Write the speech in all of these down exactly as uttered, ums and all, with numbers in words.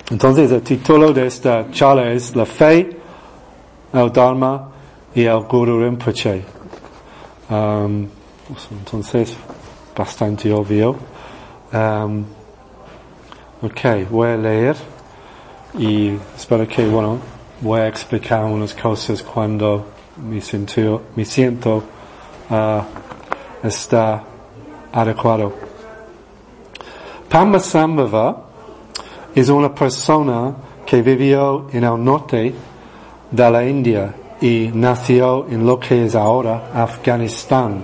Entonces el título de esta charla es La Fe, el Dharma y el Guru Rinpoche. Um, entonces, bastante obvio. Um, ok, voy a leer y espero que, bueno, voy a explicar unas cosas cuando me siento, me siento uh, está adecuado. Padmasambhava es una persona que vivió en el norte de la India y nació en lo que es ahora Afganistán.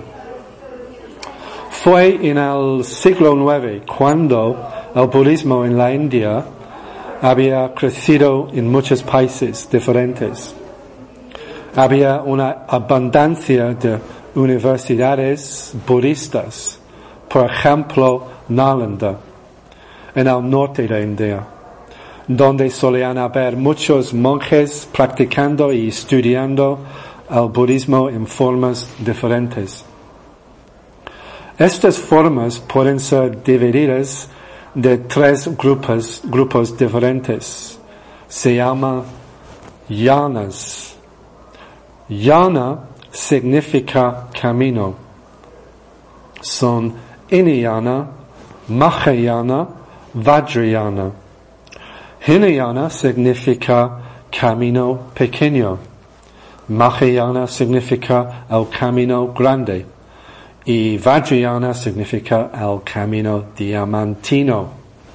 Fue en el siglo nueve cuando el budismo en la India había crecido en muchos países diferentes. Había una abundancia de universidades budistas, por ejemplo, Nalanda, en el norte de India, donde solían haber muchos monjes practicando y estudiando el budismo en formas diferentes. Estas formas pueden ser divididas de tres grupos, grupos diferentes. Se llama yanas. Yana significa camino. Son Hinayana, Mahayana, Vajrayana. Hinayana significa camino pequeño. Mahayana significa el camino grande. Y Vajrayana significa el camino diamantino.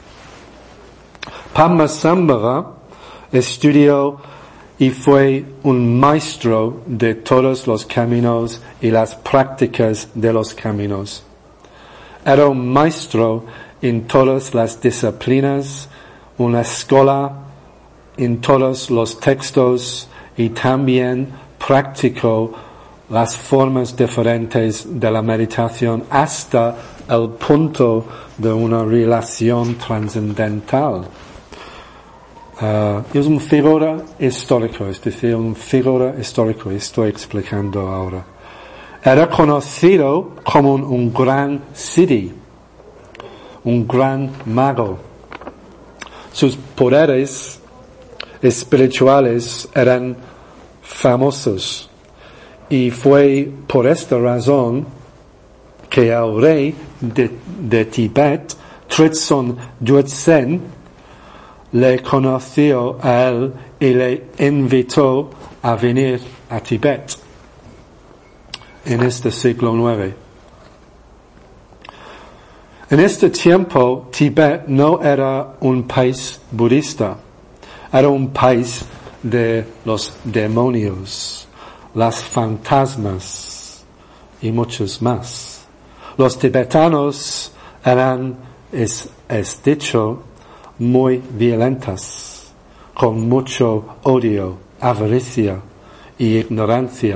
Padmasambhava estudió y fue un maestro de todos los caminos y las prácticas de los caminos. Era un maestro en todas las disciplinas, una escuela en todos los textos y también practicó las formas diferentes de la meditación hasta el punto de una relación trascendental. Uh, es una figura histórica, es decir, una figura histórica, estoy explicando ahora. Era conocido como un, un gran siddhi, un gran mago. Sus poderes espirituales eran famosos y fue por esta razón que el rey de, de Tibet, Tritson Dorjen, le conoció a él y le invitó a venir a Tibet en este siglo nueve. En este tiempo, Tibet no era un país budista, era un país de los demonios, las fantasmas y muchos más. Los tibetanos eran, es, es dicho, muy violentas, con mucho odio, avaricia y ignorancia.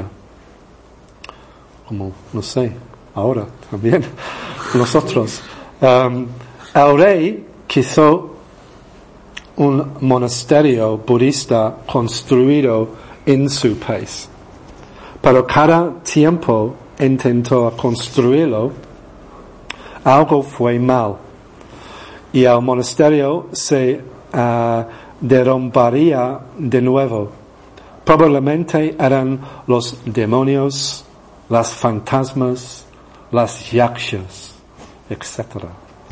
Como, no sé, ahora también, nosotros. Um, el rey quiso un monasterio budista construido en su país, pero cada tiempo intentó construirlo, algo fue mal. Y el monasterio se uh, derrumbaría de nuevo. Probablemente eran los demonios, las fantasmas, las yakshas, etcétera.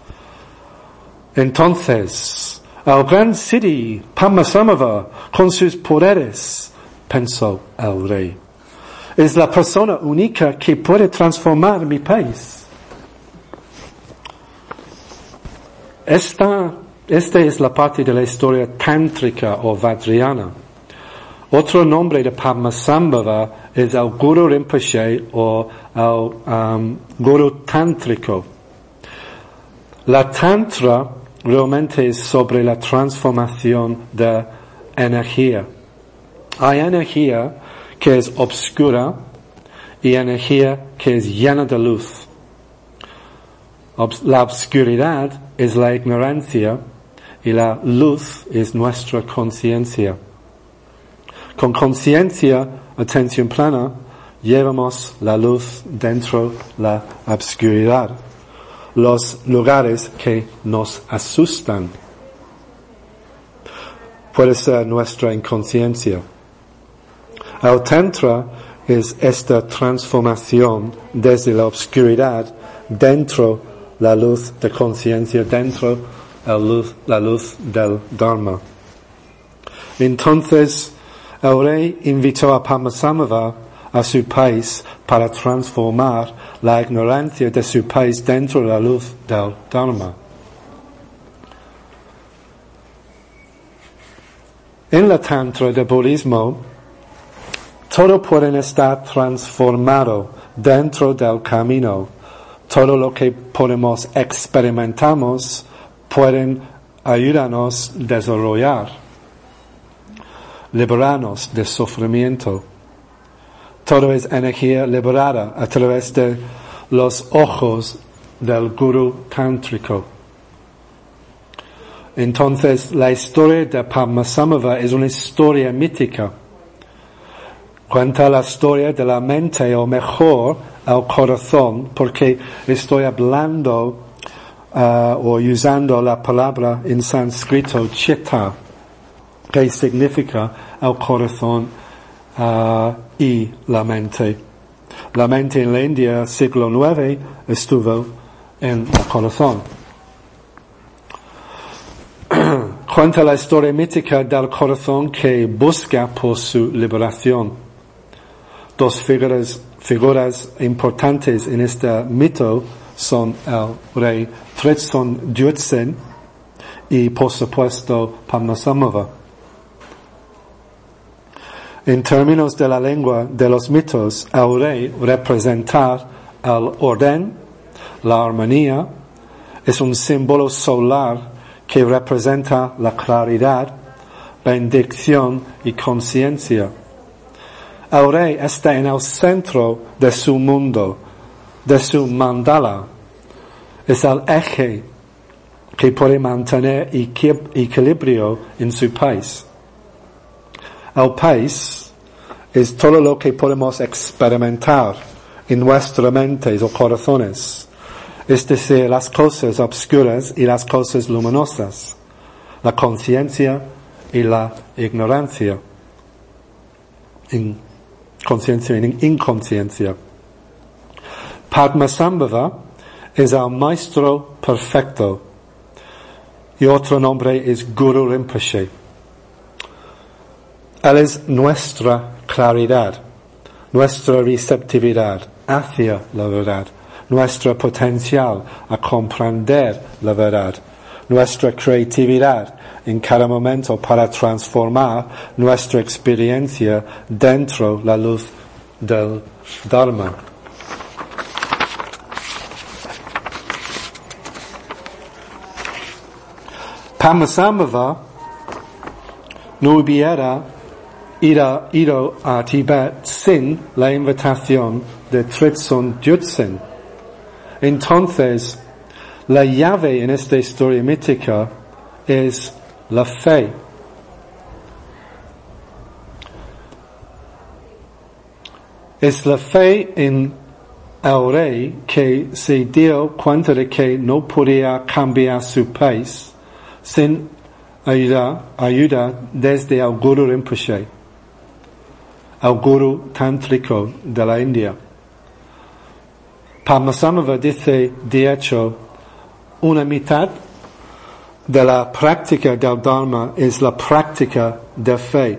Entonces, el gran siddhi, Padmasambhava, con sus poderes, pensó el rey, es la persona única que puede transformar mi país. Esta, esta es la parte de la historia tántrica o vajrayana. Otro nombre de Padmasambhava es el Guru Rinpoche o el um, Guru Tántrico. La Tantra realmente es sobre la transformación de energía. Hay energía que es obscura y energía que es llena de luz. La obscuridad es la ignorancia y la luz es nuestra conciencia. Con conciencia, atención plena, llevamos la luz dentro de la obscuridad, los lugares que nos asustan. puede ser nuestra inconsciencia. El Tantra es esta transformación desde la oscuridad dentro la luz de conciencia, dentro la luz, la luz del Dharma. Entonces, el rey invitó a Padmasambhava a su país para transformar la ignorancia de su país dentro de la luz del Dharma. En la Tantra del budismo, todo puede estar transformado dentro del camino. Todo lo que podemos experimentamos pueden ayudarnos a desarrollar, liberarnos del sufrimiento. Todo es energía liberada a través de los ojos del gurú tántrico. Entonces, la historia de Padmasambhava es una historia mítica. Cuenta la historia de la mente, o mejor, el corazón, porque estoy hablando uh, o usando la palabra en sánscrito chitta, que significa el corazón uh, y la mente. La mente en la India, siglo nueve, estuvo en el corazón. Cuenta la historia mítica del corazón que busca por su liberación. Dos figuras, figuras importantes en este mito son el rey Tritson Gyutsen y, por supuesto, Padmasambhava. En términos de la lengua de los mitos, el rey representa el orden, la armonía, es un símbolo solar que representa la claridad, bendición y conciencia. El rey está en el centro de su mundo, de su mandala. Es el eje que puede mantener equilibrio en su país. El país es todo lo que podemos experimentar en nuestra mente o corazones. Es decir, las cosas obscuras y las cosas luminosas, la conciencia y la ignorancia, in, conciencia y inconsciencia. Padmasambhava es el maestro perfecto y otro nombre es Guru Rinpoche. Él es nuestra claridad, nuestra receptividad hacia la verdad, nuestro potencial a comprender la verdad, nuestra creatividad en cada momento para transformar nuestra experiencia dentro la luz del Dharma. Padmasambhava no hubiera ido, ido a Tibet sin la invitación de Tritson Gyutsen. Entonces, la llave en esta historia mítica es la fe. Es la fe en el rey que se dio cuenta de que no podía cambiar su país sin ayuda, ayuda desde el Guru Rinpoche, el Guru Tántrico de la India. Padmasambhava dice, de hecho, una mitad de la práctica del Dharma es la práctica de fe.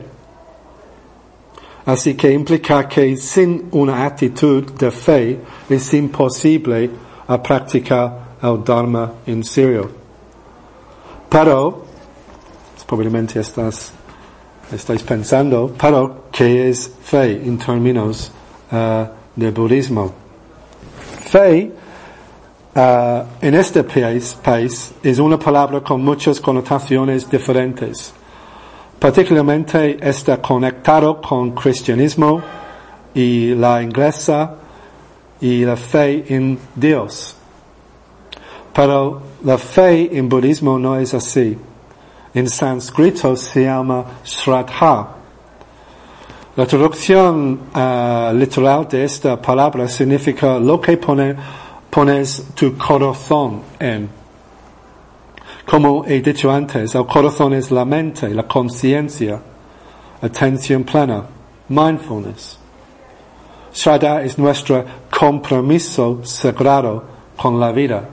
Así que implica que sin una actitud de fe es imposible a practicar el Dharma en serio. Pero, probablemente estás, estáis pensando, pero, ¿qué es fe en términos uh, de budismo? Fe, uh, en este país, país, es una palabra con muchas connotaciones diferentes. Particularmente está conectado con cristianismo y la inglesa y la fe en Dios. Pero la fe en budismo no es así. En sánscrito se llama Shraddha. La traducción uh, literal de esta palabra significa lo que pone, pones tu corazón en. Como he dicho antes, el corazón es la mente, la conciencia, atención plena, mindfulness. Shraddha es nuestro compromiso sagrado con la vida.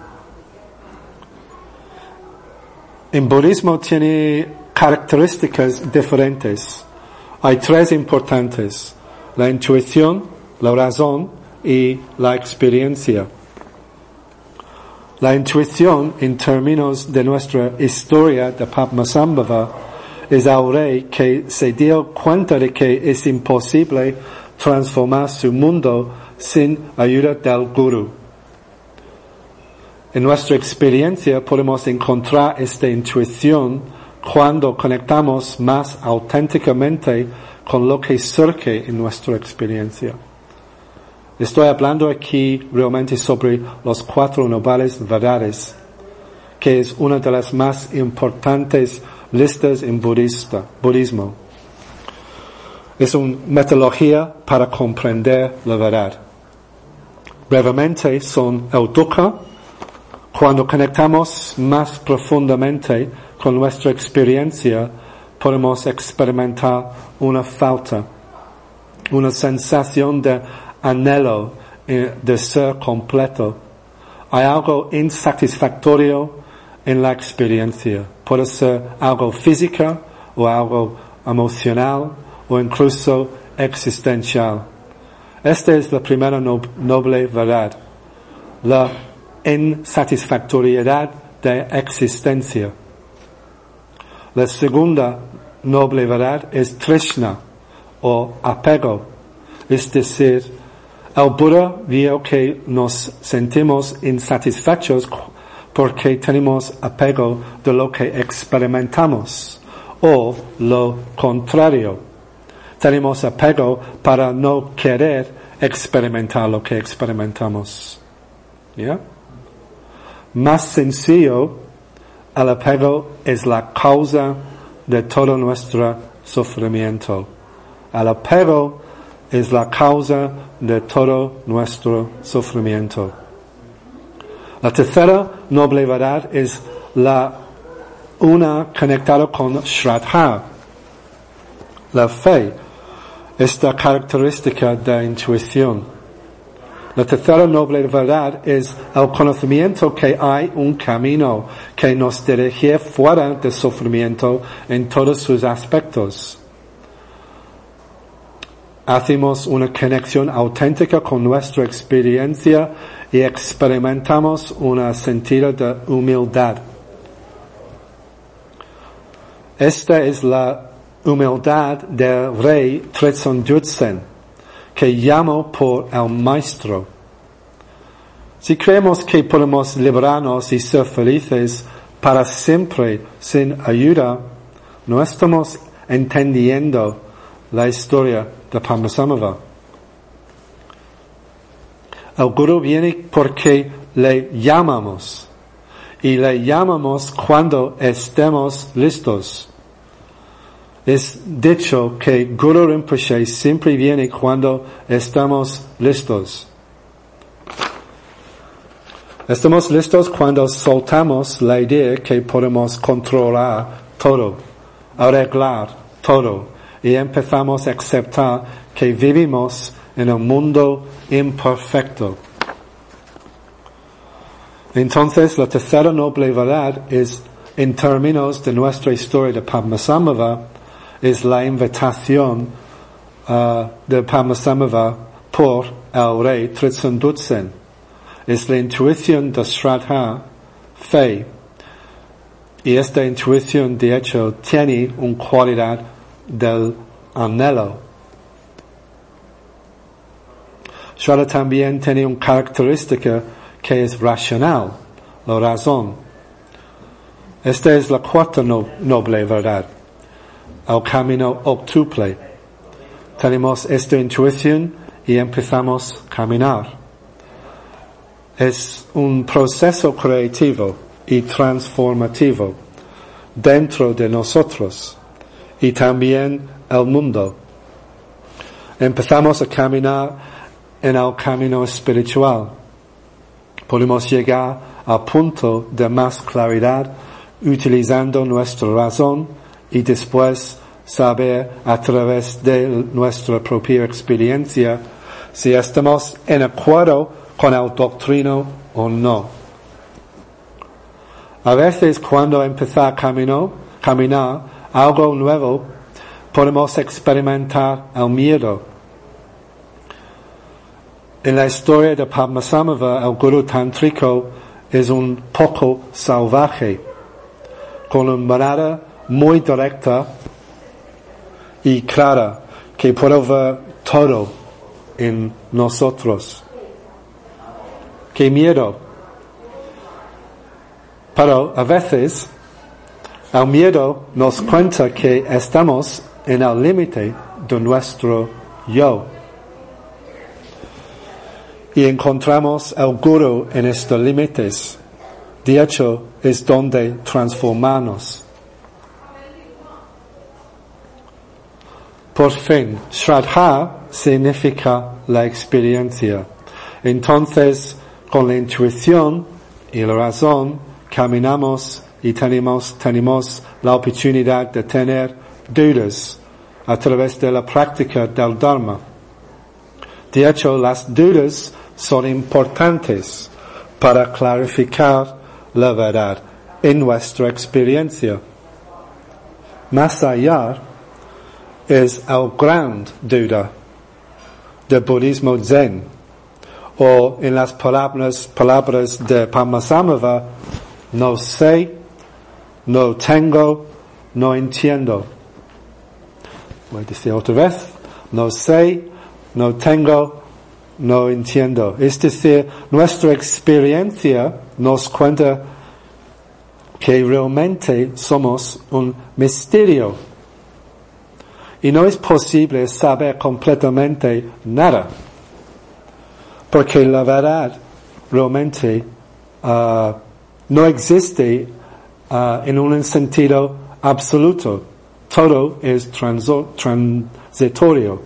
El budismo tiene características diferentes. Hay tres importantes: la intuición, la razón y la experiencia. La intuición, en términos de nuestra historia de Padmasambhava, es el rey que se dio cuenta de que es imposible transformar su mundo sin ayuda del Guru. En nuestra experiencia podemos encontrar esta intuición cuando conectamos más auténticamente con lo que surge en nuestra experiencia. Estoy hablando aquí realmente sobre los cuatro nobles verdades, que es una de las más importantes listas en budista, budismo. Es una metodología para comprender la verdad. Brevemente son el dukkha. Cuando conectamos más profundamente con nuestra experiencia, podemos experimentar una falta, una sensación de anhelo de ser completo. Hay algo insatisfactorio en la experiencia. Puede ser algo físico o algo emocional o incluso existencial. Esta es la primera no, noble verdad, la insatisfactoriedad de existencia. La segunda noble verdad es trishna o apego, es decir, el Buda vio que nos sentimos insatisfechos porque tenemos apego de lo que experimentamos, o lo contrario. Tenemos apego para no querer experimentar lo que experimentamos. ¿Ya? Más sencillo, el apego es la causa de todo nuestro sufrimiento. El apego es la causa de todo nuestro sufrimiento. La tercera noble verdad es la una conectada con Shraddha, la fe, esta característica de intuición. La tercera noble verdad es el conocimiento que hay un camino que nos dirige fuera del sufrimiento en todos sus aspectos. Hacemos una conexión auténtica con nuestra experiencia y experimentamos un sentido de humildad. Esta es la humildad del rey Tritsun Jutsen, que llamo por el maestro. Si creemos que podemos liberarnos y ser felices para siempre sin ayuda, no estamos entendiendo la historia de Padmasambhava. El Guru viene porque le llamamos, y le llamamos cuando estemos listos. Es dicho que Guru Rinpoche siempre viene cuando estamos listos. Estamos listos cuando soltamos la idea que podemos controlar todo, arreglar todo, y empezamos a aceptar que vivimos en un mundo imperfecto. Entonces, la tercera noble verdad es, en términos de nuestra historia de Padmasambhava, es la invitación uh, de Padmasambhava por el rey Tritsun Jutsen. Es la intuición de Shraddha, fe. Y esta intuición, de hecho, tiene una cualidad del anhelo. Shraddha también tiene una característica que es racional, la razón. Esta es la cuarta no, noble verdad, el camino octuple. Tenemos esta intuición y empezamos a caminar. Es un proceso creativo y transformativo dentro de nosotros y también el mundo. Empezamos a caminar en el camino espiritual. Podemos llegar a punto de más claridad, utilizando nuestra razón y después saber a través de nuestra propia experiencia si estamos en acuerdo con el doctrino o no. A veces cuando empezar a caminar, caminar algo nuevo, podemos experimentar el miedo. En la historia de Padmasambhava, el gurú tántrico es un poco salvaje, con una mirada muy directa y clara, que puede ver todo en nosotros. ¡Qué miedo! Pero a veces el miedo nos cuenta que estamos en el límite de nuestro yo. Y encontramos el gurú en estos límites. De hecho, es donde transformarnos. Por fin, Shraddha significa la experiencia. Entonces, con la intuición y la razón, caminamos y tenemos, tenemos la oportunidad de tener dudas a través de la práctica del Dharma. De hecho, las dudas son importantes para clarificar la verdad en nuestra experiencia. Más allá es el gran duda del budismo zen, o en las palabras, palabras de Padmasambhava, no sé, no tengo, no entiendo. Voy a decir otra vez, no sé, no tengo, no entiendo. Es decir, nuestra experiencia nos cuenta que realmente somos un misterio. Y no es posible saber completamente nada. Porque la verdad realmente uh, no existe uh, en un sentido absoluto. Todo es transo, transitorio.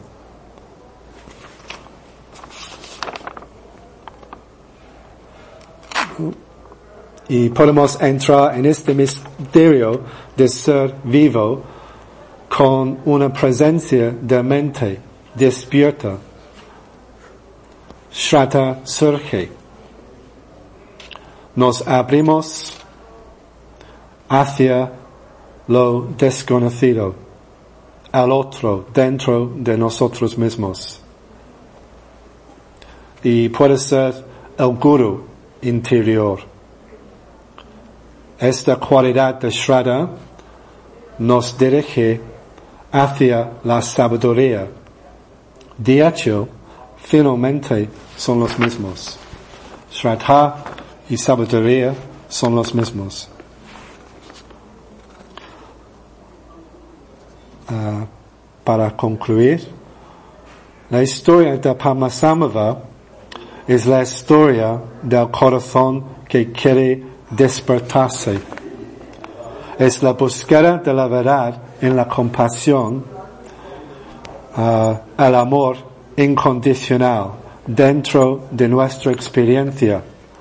Y podemos entrar en este misterio de ser vivo con una presencia de mente despierta. Shraddha surge. Nos abrimos hacia lo desconocido, al otro, dentro de nosotros mismos. Y puede ser el gurú interior. Esta cualidad de Shraddha nos dirige hacia la sabiduría. De hecho, finalmente son los mismos. Shraddha y sabiduría son los mismos. Uh, para concluir, la historia de Padmasambhava es la historia del corazón que quiere despertarse. Es la búsqueda de la verdad en la compasión, uh, el amor incondicional dentro de nuestra experiencia.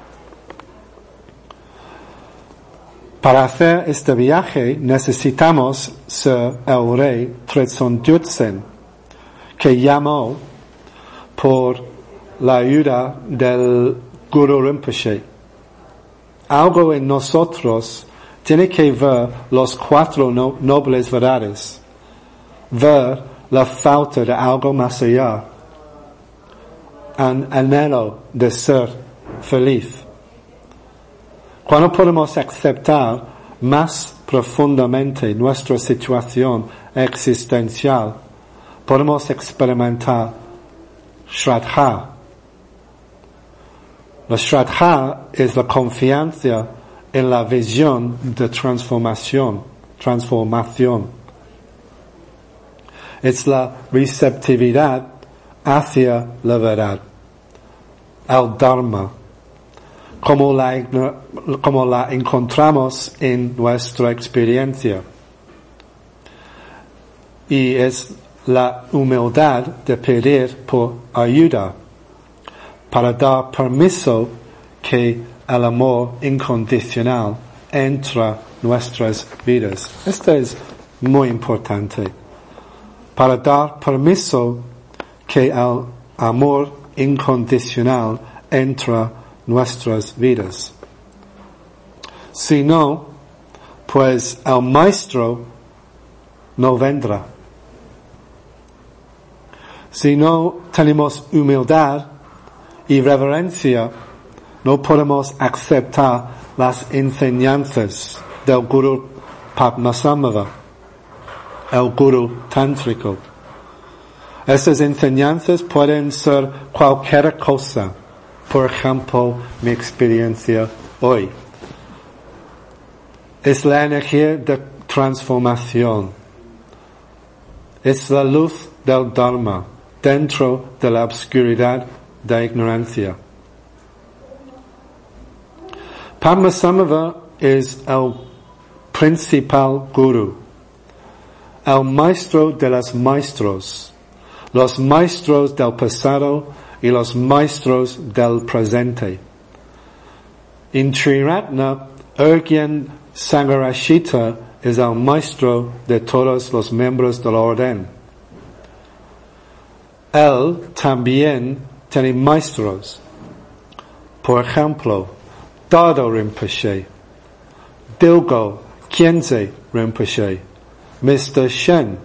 Para hacer este viaje necesitamos ser el rey Tritson Gyatso, que llamó por la ayuda del Guru Rinpoche. Algo en nosotros tiene que ver los cuatro no, nobles verdades, ver la falta de algo más allá, un anhelo de ser feliz. Cuando podemos aceptar más profundamente nuestra situación existencial, podemos experimentar Shraddha. La Shraddha es la confianza en la visión de transformación, transformación. Es la receptividad hacia la verdad, el Dharma, como la, como la encontramos en nuestra experiencia. Y es la humildad de pedir por ayuda, para dar permiso que el amor incondicional entra nuestras vidas. Esto es muy importante para dar permiso que el amor incondicional entra nuestras vidas. Si no, pues el maestro no vendrá. Si no tenemos humildad y reverencia, no podemos aceptar las enseñanzas del Guru Padmasambhava, el Guru Tántrico. Estas enseñanzas pueden ser cualquier cosa. Por ejemplo, mi experiencia hoy. Es la energía de transformación. Es la luz del Dharma dentro de la obscuridad de ignorancia. Padmasambhava es el principal guru, el maestro de los maestros, los maestros del pasado y los maestros del presente. En Triratna, Urgyen Sangharashita es el maestro de todos los miembros de la orden. Él también tiene maestros. Por ejemplo, Dado Rinpoche, Dilgo Khyentse Rinpoche, mister Shen.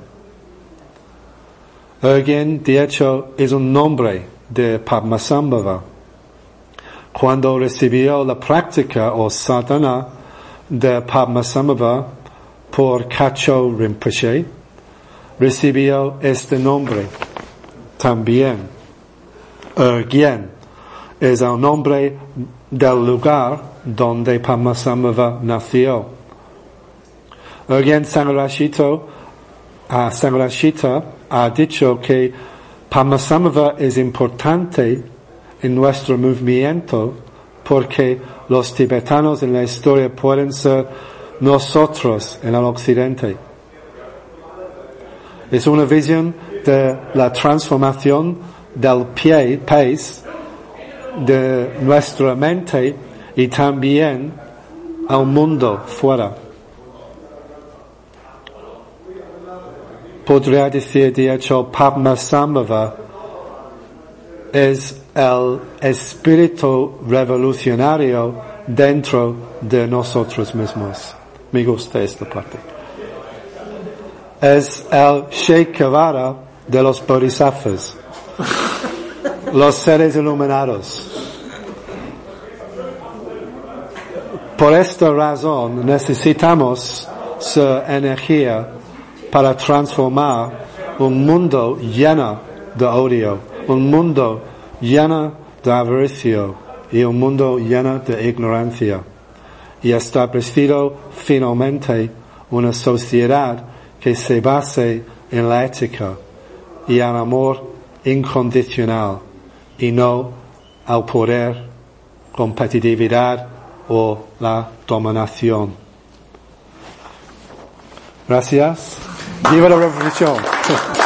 Urgyen, de hecho, es un nombre de Padmasambhava. Cuando recibió la práctica o sadhana de Padmasambhava por Kacho Rinpoche, recibió este nombre también. Urgyen es el nombre del lugar donde Padmasambhava nació. Urgyen Sangharashita, uh, Sangharashita ha dicho que Padmasambhava es importante en nuestro movimiento porque los tibetanos en la historia pueden ser nosotros en el occidente. Es una visión de la transformación del pie, país, de nuestra mente y también al mundo fuera. Podría decir, de hecho, Padmasambhava es el espíritu revolucionario dentro de nosotros mismos. Me gusta esta parte. Es el Che Guevara de los bodhisattvas, los seres iluminados. Por esta razón necesitamos su energía para transformar un mundo lleno de odio, un mundo lleno de avaricia y un mundo lleno de ignorancia, y establecido finalmente una sociedad que se base en la ética y el amor incondicional y no al poder, competitividad o la dominación. Gracias. Viva la revolución.